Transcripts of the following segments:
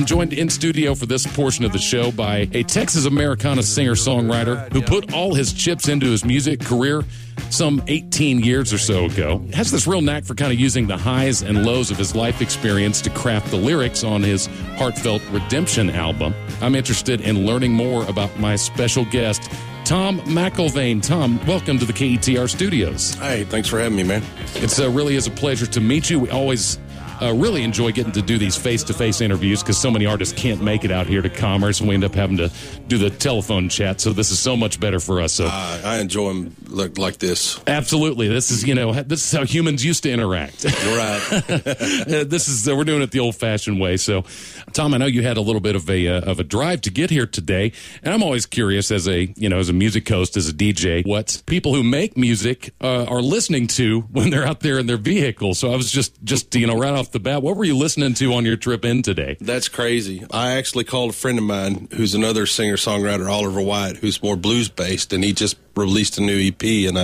I'm joined in studio for this portion of the show by a Texas Americana singer-songwriter who put all his chips into his music career some 18 years or so ago. Has this real knack for kind of using the highs and lows of his life experience to craft the lyrics on his heartfelt Redemption album. I'm interested in learning more about my special guest, Tom McIlvaine. Tom, welcome to the KETR studios. Hey, thanks for having me, man. It's really is a pleasure to meet you. We always really enjoy getting to do these face-to-face interviews because so many artists can't make it out here to Commerce, and we end up having to do the telephone chat. So this is so much better for us. So I enjoy them like this. Absolutely, this is how humans used to interact. Right. We're doing it the old-fashioned way. So, Tom, I know you had a little bit of a drive to get here today, and I'm always curious as a music host, as a DJ, what people who make music are listening to when they're out there in their vehicle. So I was just right off the bat, what were you listening to on your trip in today? That's crazy. I actually called a friend of mine who's another singer-songwriter, Oliver White, who's more blues-based, and he just released a new EP, and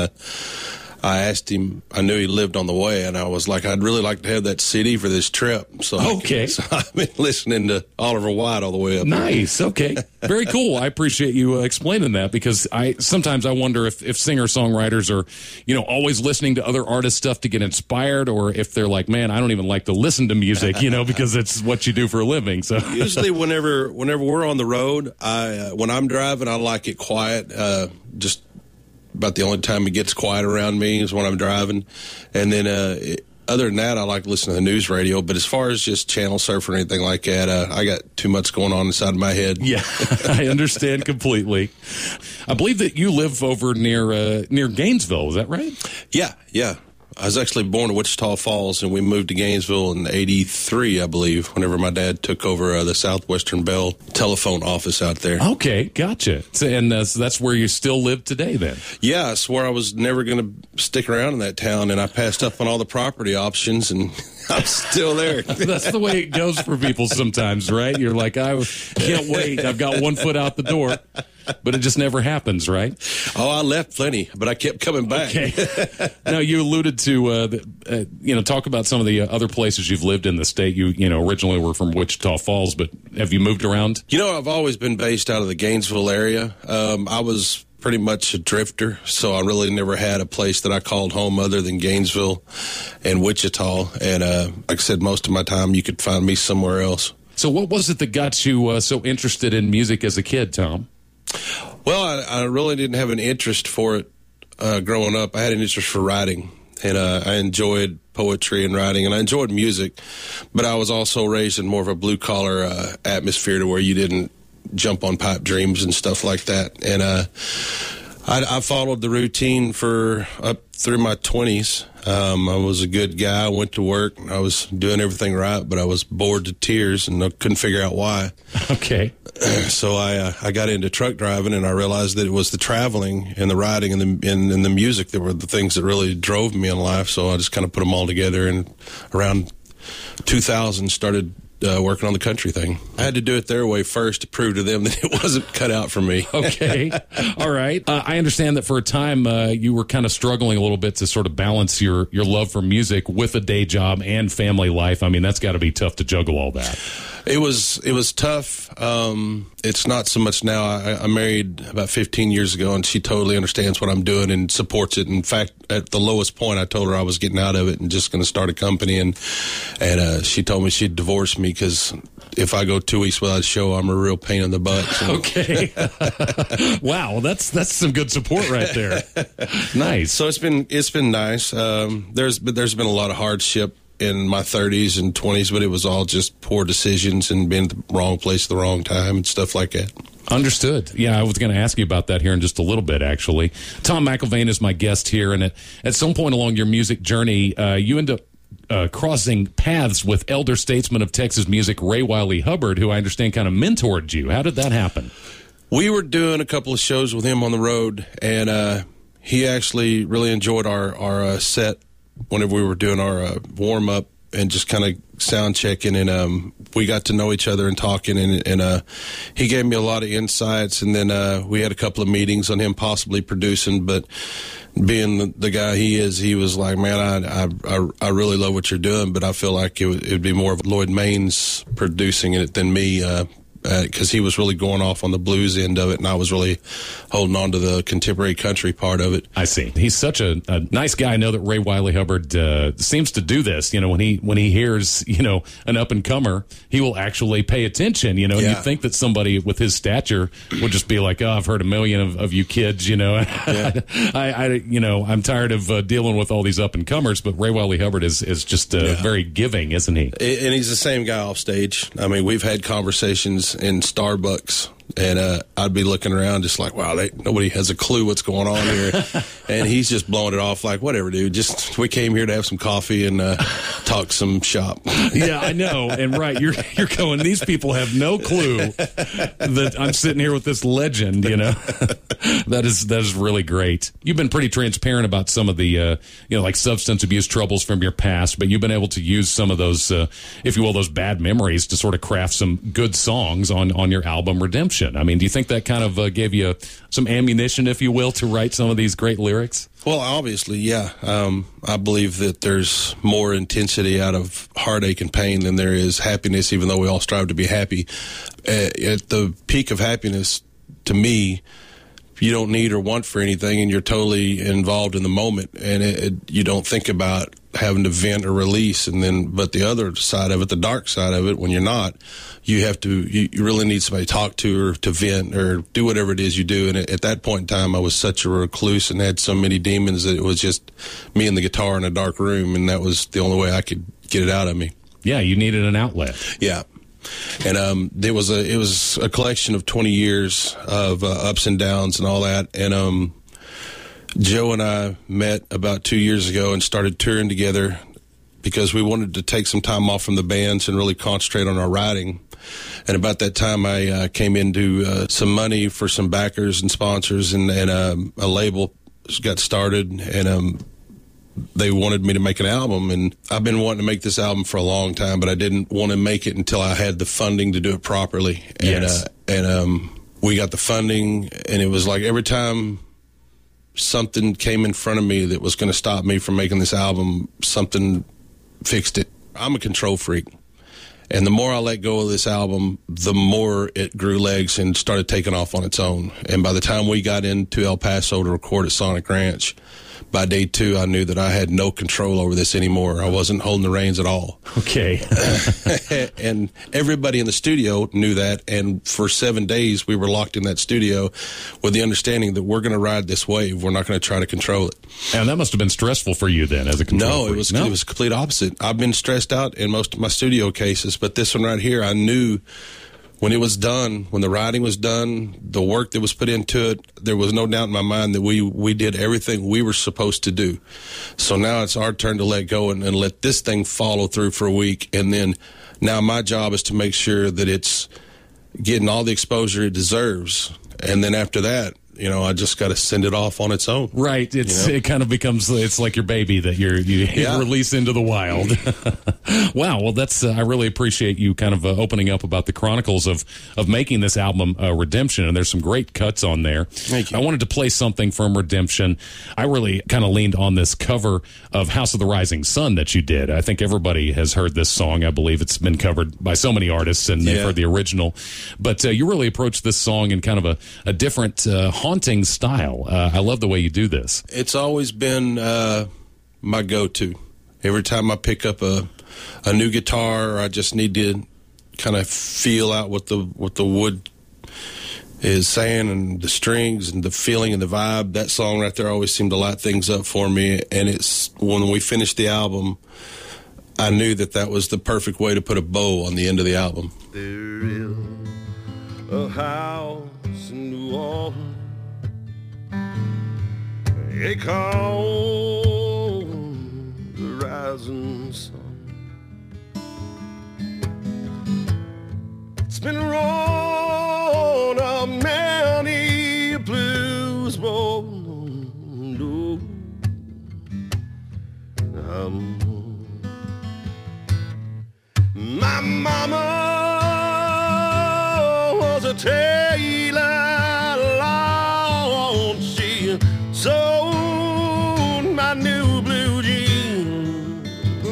I asked him, I knew he lived on the way, and I was like, I'd really like to have that CD for this trip. So I've been listening to Oliver White all the way up. Nice. Okay. Very cool. I appreciate you explaining that, because sometimes I wonder if singer-songwriters are, always listening to other artists' stuff to get inspired, or if they're like, man, I don't even like to listen to music, because it's what you do for a living. So usually whenever we're on the road, when I'm driving, I like it quiet, just about the only time it gets quiet around me is when I'm driving. And then other than that, I like to listen to the news radio. But as far as just channel surfing or anything like that, I got too much going on inside my head. Yeah, I understand completely. I believe that you live over near Gainesville. Is that right? Yeah. I was actually born in Wichita Falls, and we moved to Gainesville in '83, I believe, whenever my dad took over the Southwestern Bell telephone office out there. Okay, gotcha. So that's where you still live today, then? Yeah, I swore I was never going to stick around in that town, and I passed up on all the property options, and I'm still there. That's the way it goes for people sometimes, right? You're like, I can't wait. I've got one foot out the door. But it just never happens, right? Oh, I left plenty, but I kept coming back. Okay. Now, you alluded to, talk about some of the other places you've lived in the state. You originally were from Wichita Falls, but have you moved around? I've always been based out of the Gainesville area. I was pretty much a drifter, so I really never had a place that I called home other than Gainesville and Wichita. And like I said, most of my time you could find me somewhere else. So what was it that got you so interested in music as a kid, Tom? Well, I really didn't have an interest for it growing up. I had an interest for writing, and I enjoyed poetry and writing, and I enjoyed music, but I was also raised in more of a blue-collar atmosphere to where you didn't jump on pipe dreams and stuff like that. And I followed the routine for up through my 20s. I was a good guy. I went to work. I was doing everything right, but I was bored to tears, and I couldn't figure out why. Okay. So I got into truck driving, and I realized that it was the traveling and the riding and the music that were the things that really drove me in life. So I just kind of put them all together, and around 2000 started working on the country thing. I had to do it their way first to prove to them that it wasn't cut out for me. Okay. All right. I understand that for a time you were kind of struggling a little bit to sort of balance your love for music with a day job and family life. I mean, that's got to be tough to juggle all that. It was tough. It's not so much now. I married about 15 years ago, and she totally understands what I'm doing and supports it. In fact, at the lowest point, I told her I was getting out of it and just going to start a company, and she told me she'd divorce me because if I go 2 weeks without a show, I'm a real pain in the butt. So. Okay. Wow, that's some good support right there. Nice. So it's been nice. There's been a lot of hardship in my 30s and 20s, but it was all just poor decisions and being at the wrong place at the wrong time and stuff like that. Understood. Yeah, I was going to ask you about that here in just a little bit, actually. Tom McIlvaine is my guest here, and at some point along your music journey, you end up crossing paths with elder statesman of Texas music, Ray Wiley Hubbard, who I understand kind of mentored you. How did that happen? We were doing a couple of shows with him on the road, and he actually really enjoyed our set whenever we were doing our warm-up and just kind of sound checking, and we got to know each other and talking, and he gave me a lot of insights, and then we had a couple of meetings on him possibly producing, but being the guy he is, he was like, man, I really love what you're doing, but I feel like it would be more of Lloyd Maines producing it than me, because he was really going off on the blues end of it, and I was really holding on to the contemporary country part of it. I see. He's such a nice guy. I know that Ray Wiley Hubbard seems to do this. When he hears an up and comer, he will actually pay attention. And you think that somebody with his stature would just be like, "Oh, I've heard a million of you kids." Yeah. I'm tired of dealing with all these up and comers. But Ray Wiley Hubbard is just very giving, isn't he? And he's the same guy off stage. I mean, we've had conversations in Starbucks, and I'd be looking around just like, wow, nobody has a clue what's going on here. And he's just blowing it off like, whatever, dude. Just we came here to have some coffee and talk some shop. Yeah, I know. And right, you're going, these people have no clue that I'm sitting here with this legend, That is really great. You've been pretty transparent about some of the like substance abuse troubles from your past, but you've been able to use some of those, if you will, those bad memories to sort of craft some good songs on your album Redemption. I mean, do you think that kind of gave you some ammunition, if you will, to write some of these great lyrics? Well, obviously, yeah. I believe that there's more intensity out of heartache and pain than there is happiness, even though we all strive to be happy. At the peak of happiness, to me, you don't need or want for anything, and you're totally involved in the moment, and you don't think about having to vent or release. And then, but the other side of it, the dark side of it, when you're not, you really need somebody to talk to or to vent or do whatever it is you do. And at that point in time, I was such a recluse and had so many demons that it was just me and the guitar in a dark room, and that was the only way I could get it out of me. Yeah, you needed an outlet. Yeah. And it was a collection of 20 years of ups and downs and all that. And Joe and I met about 2 years ago and started touring together because we wanted to take some time off from the bands and really concentrate on our writing. And about that time, I came into some money for some backers and sponsors, and a label got started, and they wanted me to make an album. And I've been wanting to make this album for a long time, but I didn't want to make it until I had the funding to do it properly. Yes. And we got the funding, and it was like every time something came in front of me that was going to stop me from making this album, something fixed it. I'm a control freak. And the more I let go of this album, the more it grew legs and started taking off on its own. And by the time we got into El Paso to record at Sonic Ranch, by day 2, I knew that I had no control over this anymore. I wasn't holding the reins at all. Okay. And everybody in the studio knew that. And for 7 days, we were locked in that studio with the understanding that we're going to ride this wave. We're not going to try to control it. And that must have been stressful for you then as a control freak. It was complete opposite. I've been stressed out in most of my studio cases, but this one right here, I knew when it was done, when the writing was done, the work that was put into it, there was no doubt in my mind that we did everything we were supposed to do. So now it's our turn to let go and let this thing follow through for a week. And then now my job is to make sure that it's getting all the exposure it deserves. And then after that, I just got to send it off on its own. Right. It kind of becomes, it's like your baby that you release into the wild. Wow. Well, I really appreciate you kind of opening up about the chronicles of making this album, Redemption. And there's some great cuts on there. Thank you. I wanted to play something from Redemption. I really kind of leaned on this cover of House of the Rising Sun that you did. I think everybody has heard this song. I believe it's been covered by so many artists, and they've heard the original. But you really approached this song in kind of a different, haunting style. I love the way you do this. It's always been my go-to. Every time I pick up a new guitar, or I just need to kind of feel out what the wood is saying, and the strings and the feeling and the vibe, that song right there always seemed to light things up for me. And it's when we finished the album, I knew that was the perfect way to put a bow on the end of the album. There is a house in New Orleans, they call the rising sun. It's been rolled up many blues road. mama was a tailor, Lord, she sewed my new blue jeans.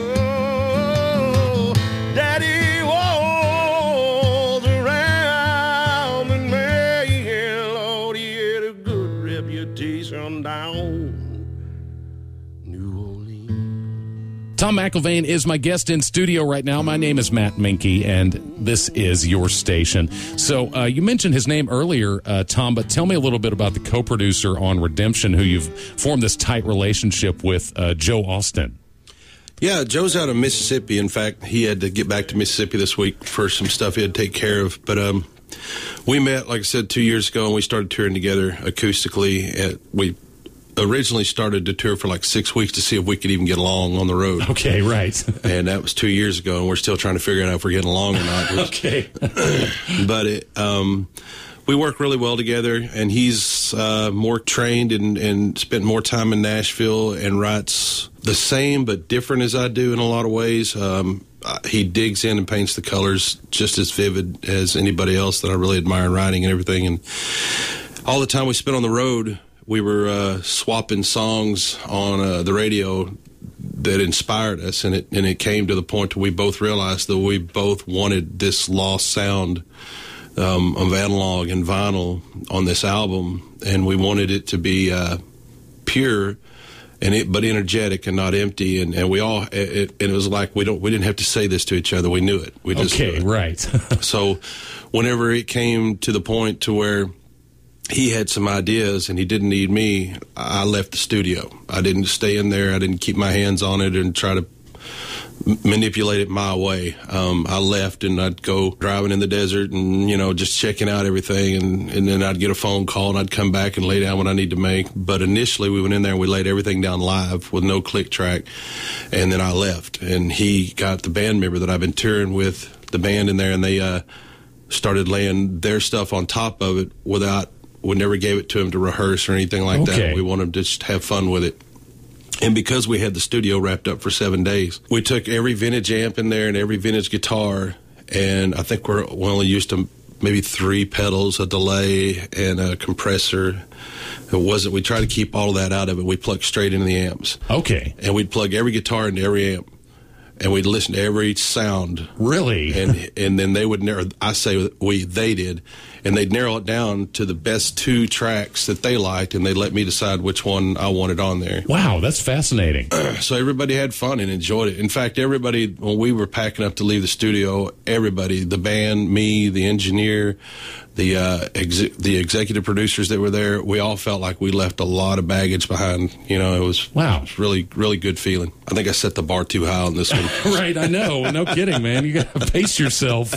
Oh, Daddy was around and me, Lord, he had a good reputation down New Orleans. Tom McIlvaine is my guest in studio right now. My name is Matt Minke, and this is your station. So you mentioned his name earlier, Tom, but tell me a little bit about the co-producer on Redemption, who you've formed this tight relationship with, Joe Austin. Yeah, Joe's out of Mississippi. In fact, he had to get back to Mississippi this week for some stuff he had to take care of. But we met, like I said, 2 years ago, and we started touring together acoustically. We originally started to tour for like 6 weeks to see if we could even get along on the road. Okay, right. And that was 2 years ago, and we're still trying to figure out if we're getting along or not. Okay. But we work really well together, and he's more trained and spent more time in Nashville and writes the same but different as I do in a lot of ways. He digs in and paints the colors just as vivid as anybody else that I really admire in writing and everything. And all the time we spent on the road, we were swapping songs on the radio that inspired us, and it came to the point where we both realized that we both wanted this lost sound of analog and vinyl on this album, and we wanted it to be pure but energetic and not empty, and we all it was like we didn't have to say this to each other. We knew it. We just okay, knew it. Right. So whenever it came to the point to where he had some ideas and he didn't need me, I left the studio. I didn't stay in there. I didn't keep my hands on it and try to manipulate it my way. I left, and I'd go driving in the desert and, just checking out everything. And then I'd get a phone call, and I'd come back and lay down what I need to make. But initially we went in there and we laid everything down live with no click track. And then I left, and he got the band member that I've been touring with, the band in there, and they started laying their stuff on top of it we never gave it to him to rehearse or anything like that. We wanted to just have fun with it. And because we had the studio wrapped up for 7 days, we took every vintage amp in there and every vintage guitar, and I think we only used maybe 3 pedals, a delay, and a compressor. We tried to keep all of that out of it. We plugged straight into the amps. Okay. And we'd plug every guitar into every amp, and we'd listen to every sound. Really? And then they would narrow. They did, and they'd narrow it down to the best 2 tracks that they liked, and they'd let me decide which one I wanted on there. Wow, that's fascinating. So everybody had fun and enjoyed it. In fact, everybody, when we were packing up to leave the studio, everybody, the band, me, the engineer, the executive producers that were there, we all felt like we left a lot of baggage behind. It was really, really good feeling. I think I set the bar too high on this one. Right, I know. No kidding, man. You got to pace yourself.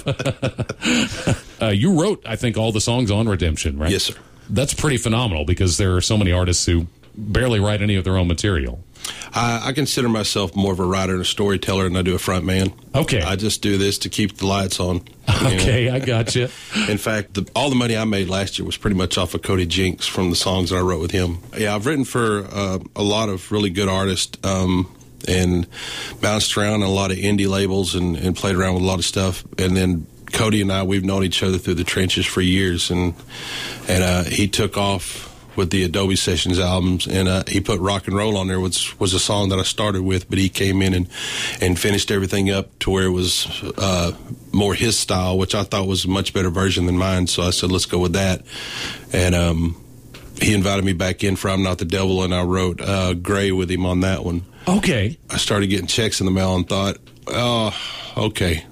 You wrote, I think, all the songs on Redemption, right? Yes, sir. That's pretty phenomenal, because there are so many artists who barely write any of their own material. I consider myself more of a writer and a storyteller than I do a front man. Okay. I just do this to keep the lights on. Okay, I got you. In fact, all the money I made last year was pretty much off of Cody Jinks from the songs that I wrote with him. Yeah, I've written for a lot of really good artists and bounced around on a lot of indie labels and played around with a lot of stuff. And then Cody and I, we've known each other through the trenches for years, and he took off with the Adobe Sessions albums, and he put Rock and Roll on there, which was a song that I started with, but he came in and finished everything up to where it was more his style, which I thought was a much better version than mine, so I said, let's go with that. And he invited me back in for I'm Not the Devil, and I wrote Gray with him on that one. Okay. I started getting checks in the mail and thought, oh, okay.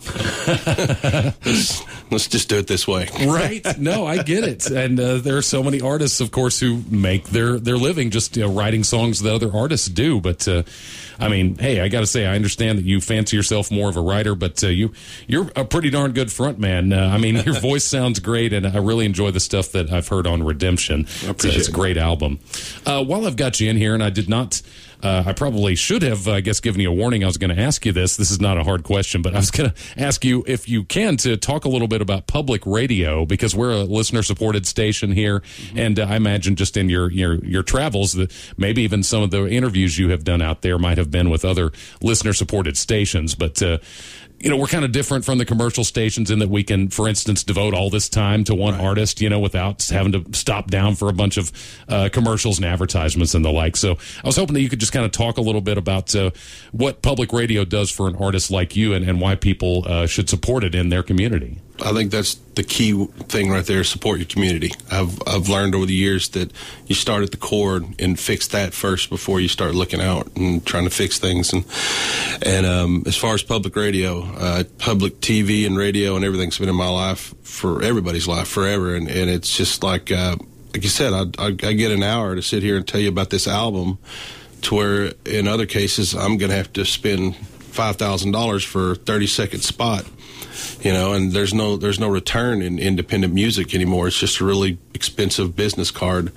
Let's just do it this way. Right. No, I get it. And there are so many artists, of course, who make their living just writing songs that other artists do. But, I mean, hey, I got to say, I understand that you fancy yourself more of a writer, but you're a pretty darn good front man. I mean, your voice sounds great, and I really enjoy the stuff that I've heard on Redemption. It's a great album. While I've got you in here, and I did not... I probably should have, I guess, given you a warning. I was going to ask you this. This is not a hard question, but I was going to ask you, if you can, to talk a little bit about public radio, because we're a listener-supported station here, mm-hmm. and I imagine just in your travels, that maybe even some of the interviews you have done out there might have been with other listener-supported stations. But we're kind of different from the commercial stations in that we can, for instance, devote all this time to one artist, without having to stop down for a bunch of commercials and advertisements and the like. So I was hoping that you could just kind of talk a little bit about what public radio does for an artist like you and why people should support it in their community. I think that's the key thing right there, support your community. I've learned over the years that you start at the core and fix that first before you start looking out and trying to fix things. And as far as public radio, public TV and radio and everything's been in my life, for everybody's life, forever. And it's just like you said, I get an hour to sit here and tell you about this album, to where in other cases I'm going to have to spend $5,000 for a 30-second spot. And there's no return in independent music anymore. It's just a really expensive business card.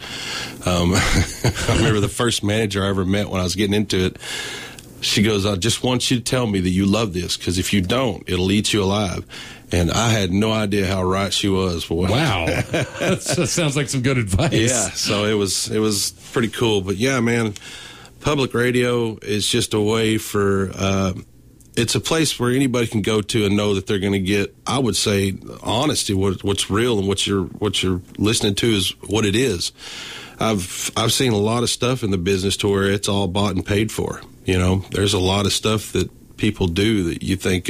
I remember the first manager I ever met when I was getting into it. She goes, I just want you to tell me that you love this, because if you don't, it'll eat you alive. And I had no idea how right she was. Wow. That sounds like some good advice. Yeah, so it was pretty cool. But yeah, man, public radio is just a way for... it's a place where anybody can go to and know that they're going to get, I would say, honesty. What's real and what you're listening to is what it is. I've seen a lot of stuff in the business to where it's all bought and paid for. There's a lot of stuff that people do that you think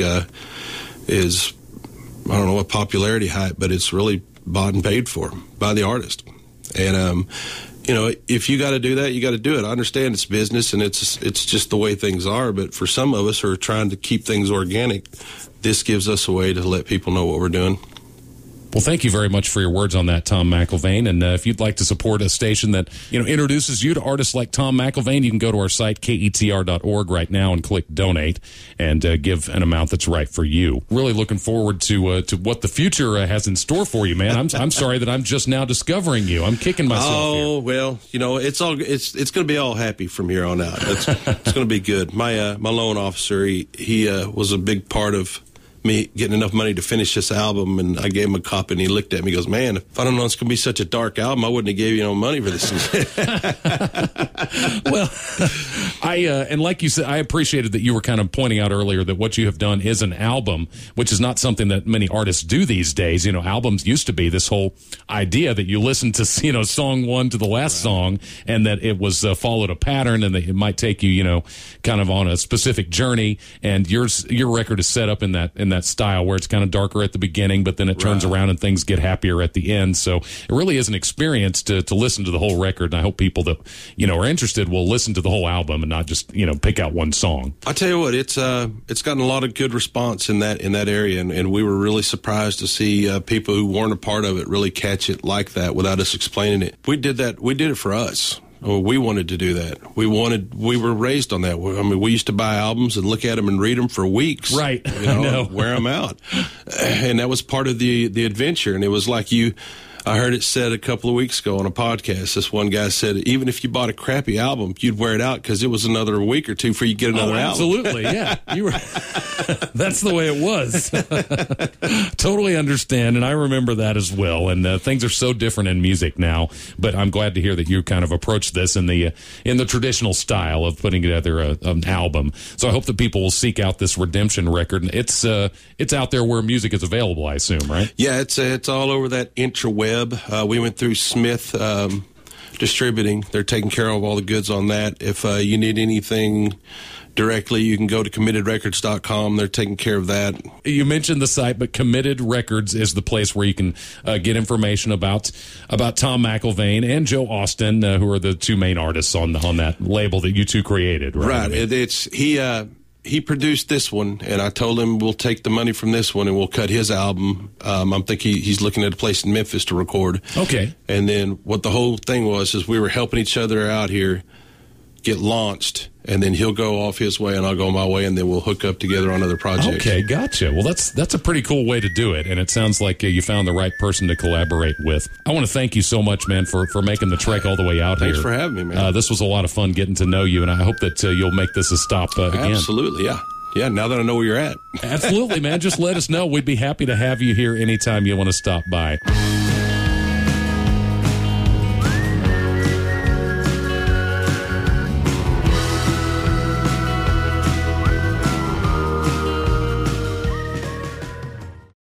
is, I don't know what popularity hype, but it's really bought and paid for by the artist. And if you got to do that, you got to do it. I understand it's business and it's just the way things are. But for some of us who are trying to keep things organic, this gives us a way to let people know what we're doing. Well, thank you very much for your words on that, Tom McIlvaine. And if you'd like to support a station that introduces you to artists like Tom McIlvaine, you can go to our site, ketr.org, right now and click donate and give an amount that's right for you. Really looking forward to what the future has in store for you, man. I'm sorry that I'm just now discovering you. I'm kicking myself here. Oh, well, it's going to be all happy from here on out. It's going to be good. My loan officer, he was a big part of me getting enough money to finish this album, and I gave him a copy, and he looked at me and goes, man, if I don't know it's going to be such a dark album, I wouldn't have gave you no money for this. Well, and like you said, I appreciated that you were kind of pointing out earlier that what you have done is an album, which is not something that many artists do these days. Albums used to be this whole idea that you listen to, song one to the last song, and that it was followed a pattern, and that it might take you, kind of on a specific journey, and your record is set up in that style where it's kind of darker at the beginning, but then it turns around and things get happier at the end. So it really is an experience to listen to the whole record. And I hope people that, are interested will listen to the whole album and not just, pick out one song. I tell you what, it's gotten a lot of good response in that area. And we were really surprised to see people who weren't a part of it really catch it like that without us explaining it. We did it for us. We wanted to do that. We were raised on that. I mean, we used to buy albums and look at them and read them for weeks. Right. Wear them out. And that was part of the adventure. And it was like I heard it said a couple of weeks ago on a podcast. This one guy said, even if you bought a crappy album, you'd wear it out because it was another week or two before you get another album. Absolutely, yeah. You were. That's the way it was. Totally understand, and I remember that as well. And things are so different in music now. But I'm glad to hear that you kind of approached this in the traditional style of putting together an album. So I hope that people will seek out this Redemption record. It's out there where music is available, I assume, right? Yeah, it's all over that intraweb. We went through Smith Distributing. They're taking care of all the goods on that. If you need anything directly, you can go to committedrecords.com. They're taking care of that. You mentioned the site, but Committed Records is the place where you can get information about Tom McIlvaine and Joe Austin, who are the two main artists on that label that you two created, right? Right. He produced this one, and I told him we'll take the money from this one and we'll cut his album. I'm thinking he's looking at a place in Memphis to record. Okay. And then what the whole thing was is we were helping each other out here get launched, and then he'll go off his way and I'll go my way, and then we'll hook up together on other projects. Okay, gotcha. Well, that's a pretty cool way to do it, and it sounds like you found the right person to collaborate with. I want to thank you so much, man, for making the trek all the way out Thanks here. for having me, man. This was a lot of fun getting to know you, and I hope that you'll make this a stop again. Absolutely, yeah. Yeah, now that I know where you're at. Absolutely, man. Just let us know. We'd be happy to have you here anytime you want to stop by.